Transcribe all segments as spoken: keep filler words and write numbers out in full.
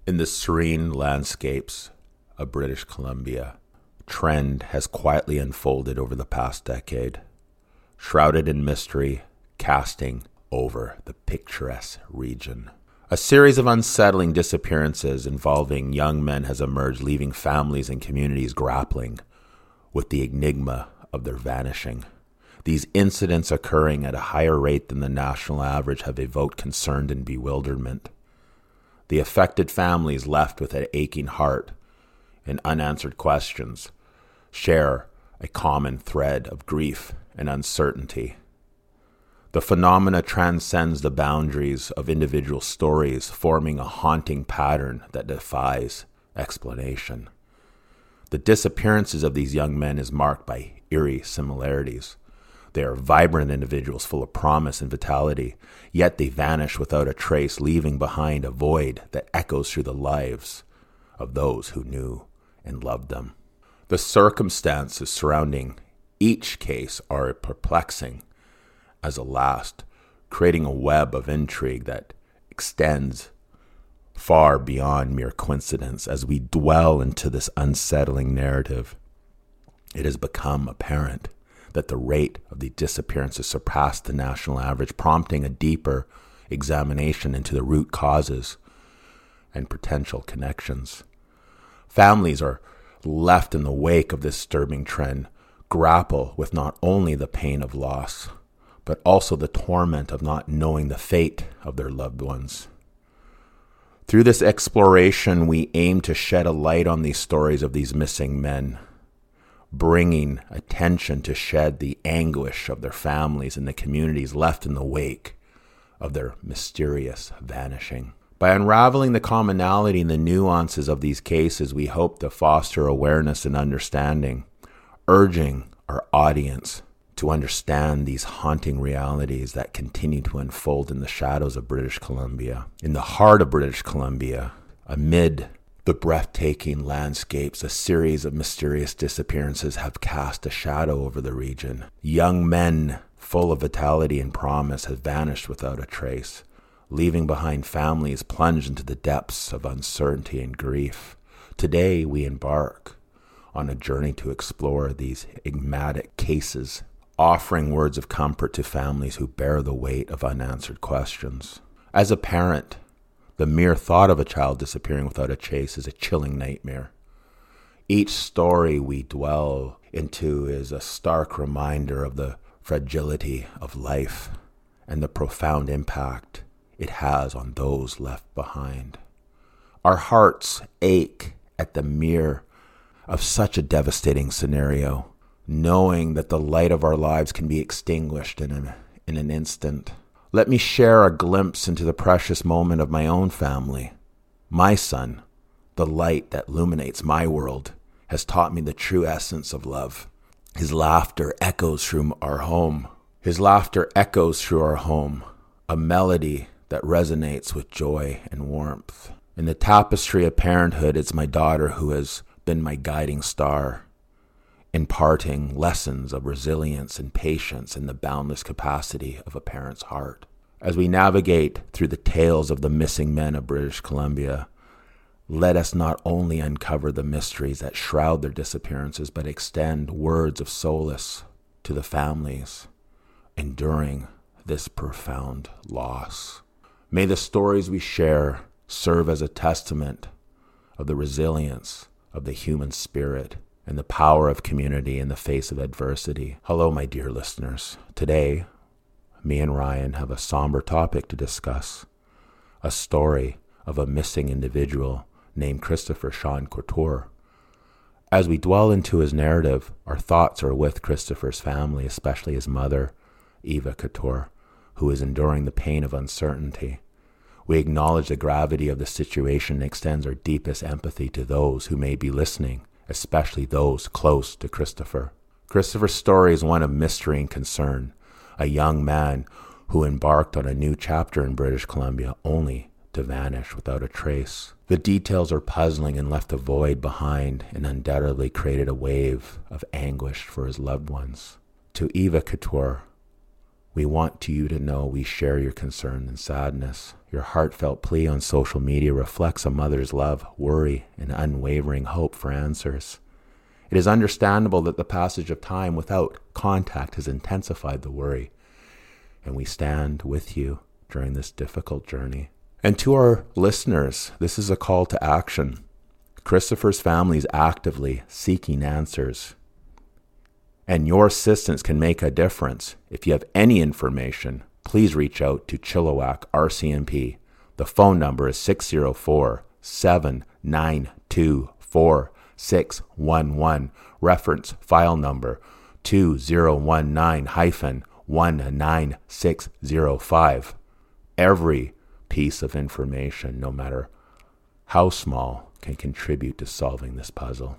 In the serene landscapes of British Columbia, a trend has quietly unfolded over the past decade, shrouded in mystery, casting over the picturesque region. A series of unsettling disappearances involving young men has emerged, leaving families and communities grappling with the enigma of their vanishing. These incidents, occurring at a higher rate than the national average, have evoked concern and bewilderment. The affected families, left with an aching heart and unanswered questions, share a common thread of grief and uncertainty. The phenomena transcends the boundaries of individual stories, forming a haunting pattern that defies explanation. The disappearances of these young men is marked by eerie similarities. They are vibrant individuals full of promise and vitality, yet they vanish without a trace, leaving behind a void that echoes through the lives of those who knew and loved them. The circumstances surrounding each case are perplexing as a last, creating a web of intrigue that extends far beyond mere coincidence. As we dwell into this unsettling narrative, it has become apparent that the rate of the disappearances surpassed the national average, prompting a deeper examination into the root causes and potential connections. Families are left in the wake of this disturbing trend, grapple with not only the pain of loss, but also the torment of not knowing the fate of their loved ones. Through this exploration, we aim to shed a light on these stories of these missing men, bringing attention to shed the anguish of their families and the communities left in the wake of their mysterious vanishing. By unraveling the commonality and the nuances of these cases, we hope to foster awareness and understanding, urging our audience to understand these haunting realities that continue to unfold in the shadows of British Columbia. In the heart of British Columbia, amid the breathtaking landscapes, a series of mysterious disappearances have cast a shadow over the region. Young men full of vitality and promise have vanished without a trace, leaving behind families plunged into the depths of uncertainty and grief. Today we embark on a journey to explore these enigmatic cases, offering words of comfort to families who bear the weight of unanswered questions. As a parent, the mere thought of a child disappearing without a trace is a chilling nightmare. Each story we dwell into is a stark reminder of the fragility of life and the profound impact it has on those left behind. Our hearts ache at the mere of such a devastating scenario, knowing that the light of our lives can be extinguished in an, in an instant. Let me share a glimpse into the precious moment of my own family. My son, the light that illuminates my world, has taught me the true essence of love. His laughter echoes through our home. His laughter echoes through our home, a melody that resonates with joy and warmth. In the tapestry of parenthood, it's my daughter who has been my guiding star, imparting lessons of resilience and patience in the boundless capacity of a parent's heart. As we navigate through the tales of the missing men of British Columbia, let us not only uncover the mysteries that shroud their disappearances, but extend words of solace to the families enduring this profound loss. May the stories we share serve as a testament of the resilience of the human spirit and the power of community in the face of adversity. Hello, my dear listeners. Today, me and Ryan have a somber topic to discuss, a story of a missing individual named Christopher Sean Couture. As we dwell into his narrative, our thoughts are with Christopher's family, especially his mother, Eva Couture, who is enduring the pain of uncertainty. We acknowledge the gravity of the situation and extends our deepest empathy to those who may be listening, especially those close to Christopher. Christopher's story is one of mystery and concern, a young man who embarked on a new chapter in British Columbia only to vanish without a trace. The details are puzzling and left a void behind, and undoubtedly created a wave of anguish for his loved ones. To Eva Couture, We want you to know we share your concern and sadness. Your heartfelt plea on social media reflects a mother's love, worry, and unwavering hope for answers. It is understandable that the passage of time without contact has intensified the worry, and we stand with you during this difficult journey. And to our listeners, this is a call to action. Christopher's family is actively seeking answers, and your assistance can make a difference. If you have any information, please reach out to Chilliwack R C M P. The phone number is six zero four, seven nine two, four six one one. Reference file number two zero one nine dash one nine six zero five. Every piece of information, no matter how small, can contribute to solving this puzzle.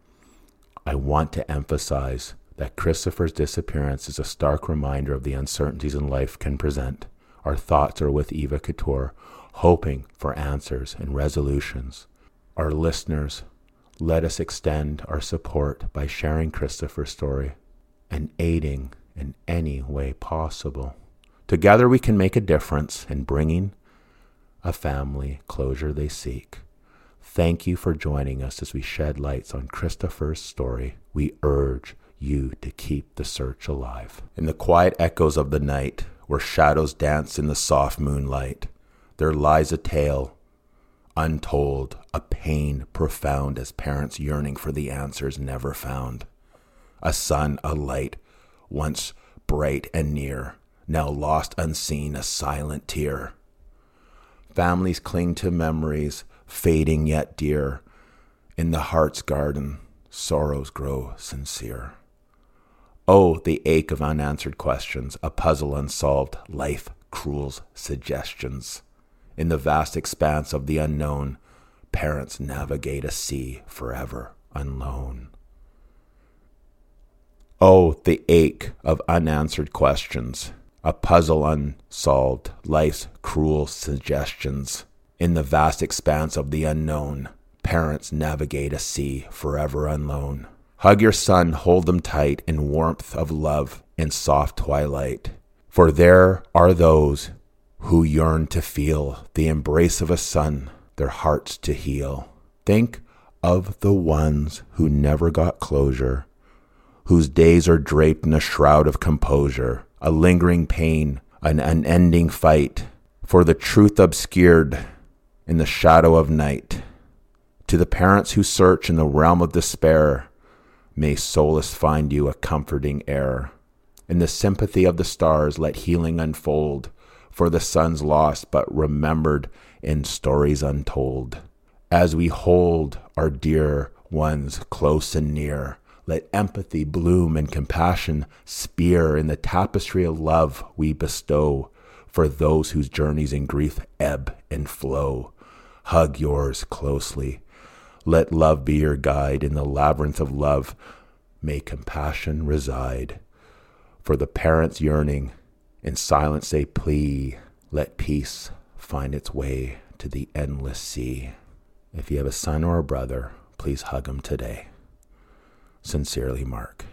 I want to emphasize that Christopher's disappearance is a stark reminder of the uncertainties in life can present. Our thoughts are with Eva Couture, hoping for answers and resolutions. Our listeners, let us extend our support by sharing Christopher's story and aiding in any way possible. Together we can make a difference in bringing a family closure they seek. Thank you for joining us as we shed lights on Christopher's story. We urge you to keep the search alive. In the quiet echoes of the night, where shadows dance in the soft moonlight, there lies a tale untold, a pain profound as parents yearning for the answers never found. A sun, a light, once bright and near, now lost unseen, a silent tear. Families cling to memories, fading yet dear. In the heart's garden, sorrows grow sincere. Oh, the ache of unanswered questions, a puzzle unsolved, life cruel's suggestions. In the vast expanse of the unknown, parents navigate a sea forever unknown. Oh, the ache of unanswered questions, a puzzle unsolved, life's cruel suggestions. In the vast expanse of the unknown, parents navigate a sea forever unknown. Hug your son, hold them tight in warmth of love in soft twilight. For there are those who yearn to feel the embrace of a son, their hearts to heal. Think of the ones who never got closure, whose days are draped in a shroud of composure, a lingering pain, an unending fight, for the truth obscured in the shadow of night. To the parents who search in the realm of despair, may solace find you a comforting air. In the sympathy of the stars, let healing unfold, for the sons lost but remembered in stories untold. As we hold our dear ones close and near, let empathy bloom and compassion spear in the tapestry of love we bestow for those whose journeys in grief ebb and flow. Hug yours closely. Let love be your guide. In the labyrinth of love, may compassion reside. For the parents yearning, in silence they plea, let peace find its way to the endless sea. If you have a son or a brother, please hug him today. Sincerely, Mark.